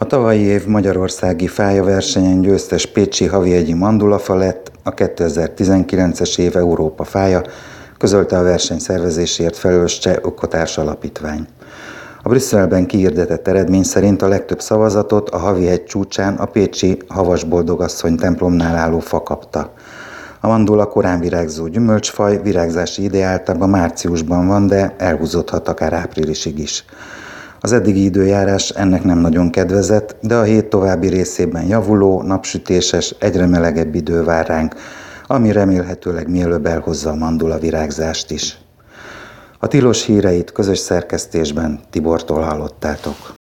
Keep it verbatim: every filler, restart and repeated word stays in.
A tavalyi év magyarországi fájaversenyen győztes pécsi Havjegyi Mandulafa lett a kétezer-tizenkilences év Európa fája, közölte a verseny szervezéséért felelős Cseh Ökotárs Alapítvány. A Brüsszelben kihirdetett eredmény szerint a legtöbb szavazatot a Havjegy csúcsán a pécsi Havas Boldogasszony templomnál álló fa kapta. A mandula korán virágzó gyümölcsfaj, virágzási ideje általában márciusban van, de elhúzódhat akár áprilisig is. Az eddigi időjárás ennek nem nagyon kedvezett, de a hét további részében javuló, napsütéses, egyre melegebb idő vár ránk, ami remélhetőleg mielőbb elhozza a mandula virágzást is. A tilos híreit közös szerkesztésben Tibortól hallottátok.